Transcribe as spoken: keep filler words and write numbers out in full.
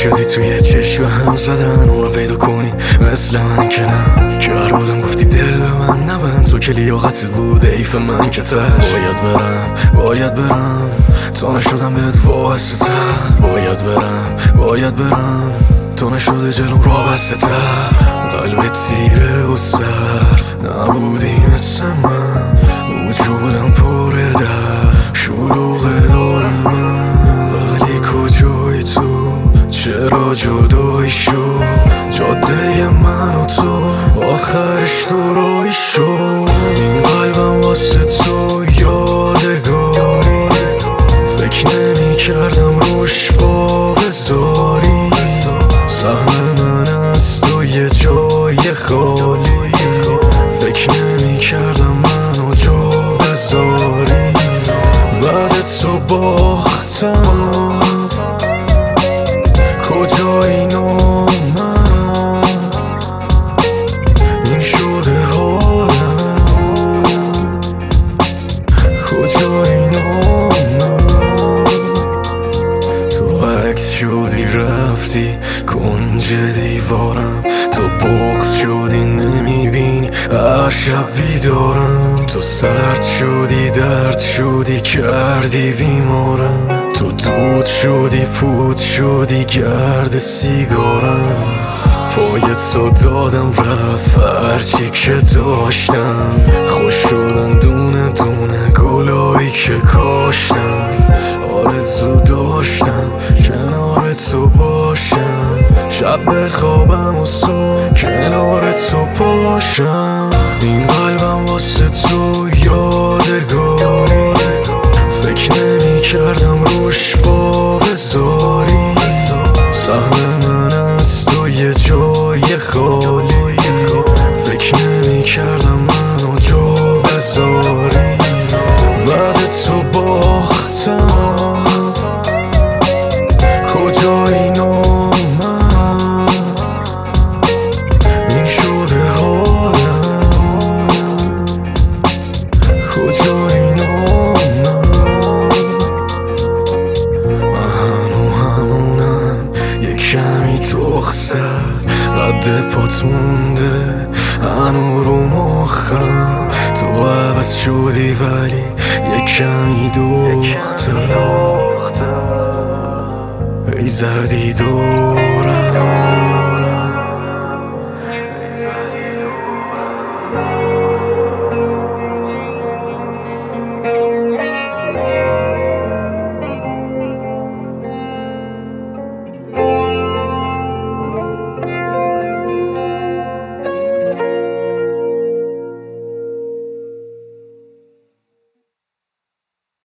شدی توی چشم هم زدن اون رو پیدا کنی مثل من که نه کار بودم گفتی دل به من نبند تو که لیاقتت بود ایف من که تش باید برم باید برم تا نشدم بهت واسه تر باید برم باید برم تو نشده جلوم را بسته تر قلبت تیره و سرد نبودی مثل من وجودم پر درد شلوغ دور من ولی کجایی تو چرا جدایی شد جاده من و تو آخرش دورایی شد این قلبم واسه تو یادگاری فکر نمی کردم روش با بذاری سهم من از تو یه جای خالی فکر نمی کردم منو جا بذاری بعد تو باختم کجایی نامم این شده حالم کجایی نامم تو عکس شدی رفتی کنج دیوارم تو بغض شدی نمیبینی هر شب بیدارم تو سرد شدی درد شدی کردی بیمارم تو دود شدی پود شدی گرد سیگارم پای تو دادم رفت هرچی که داشتم خوش شدن دونه دونه گلایی که کاشتم آرزو داشتم کنار تو باشم شب بخوابم و صبح کنار تو پاشم این قلبم واسه تو یادگاری فکر نمی کردم روش با بذاری سهم من از تو یه جای خالی فکر نمی کردم منو جا بذاری بعد تو باختم کجایی نامم این شده حالم کجایی نامم من همونم یه کمی تخصر رد پات مونده هنو رو مخم تو عوض شدی ولی یه کمی دختر ای زدی دو